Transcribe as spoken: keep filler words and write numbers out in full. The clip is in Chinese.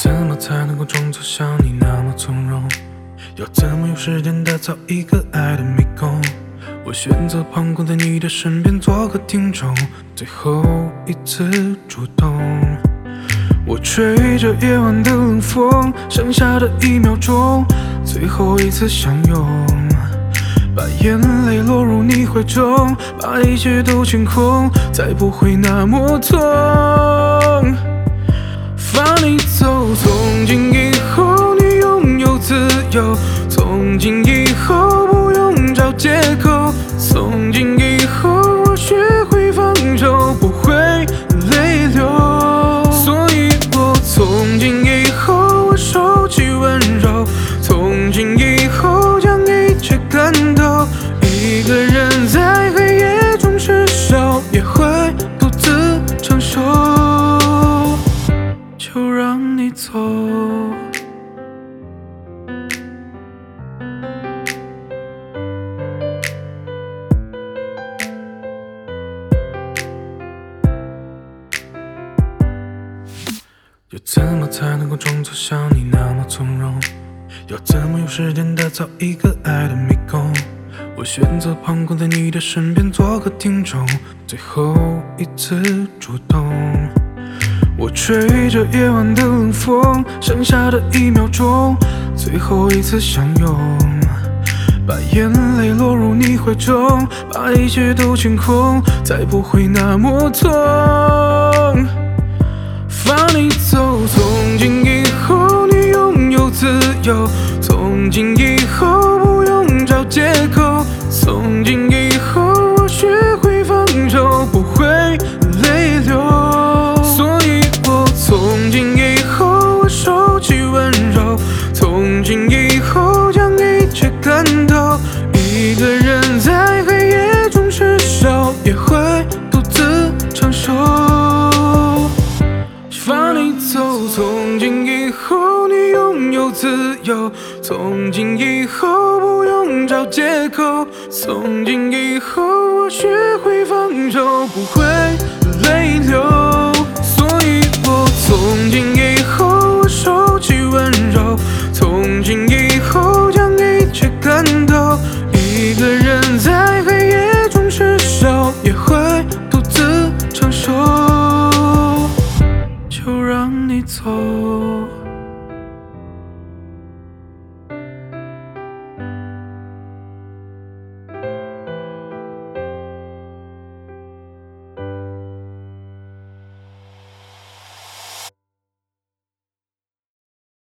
怎么才能够装作像你那么从容？要怎么有时间打造一个爱的迷宫？我选择旁观在你的身边做个听众，最后一次主动。我吹着夜晚的冷风，剩下的一秒钟，最后一次相拥。把眼泪落入你怀中，把一切都清空，再不会那么痛。放你走，从今以后你拥有自由，从今以后不用找借口，从今以后我学会放手，不会泪流。所以我从今以后我收起温柔，从今以后将一切看透。一个人在黑夜中失手，也会独自承受。就让你走。要怎么才能够装作像你那么从容？要怎么有时间打造一个爱的迷宫？我选择旁观在你的身边做个听众，最后一次主动。我吹着夜晚的冷风，剩下的一秒钟，最后一次相拥。把眼泪落入你怀中，把一切都清空，再不会那么痛。放你走，从今以后你拥有自由，从今以后不用找借口，从今以后我学会放手，不会泪流。所以我从今以后我收起温柔，从今以后将一切看透。一个人在黑夜中失手，也会独自承受。放你走，从今以后你拥有自由，从今以后不用找借口，从今以后我学会放手，不会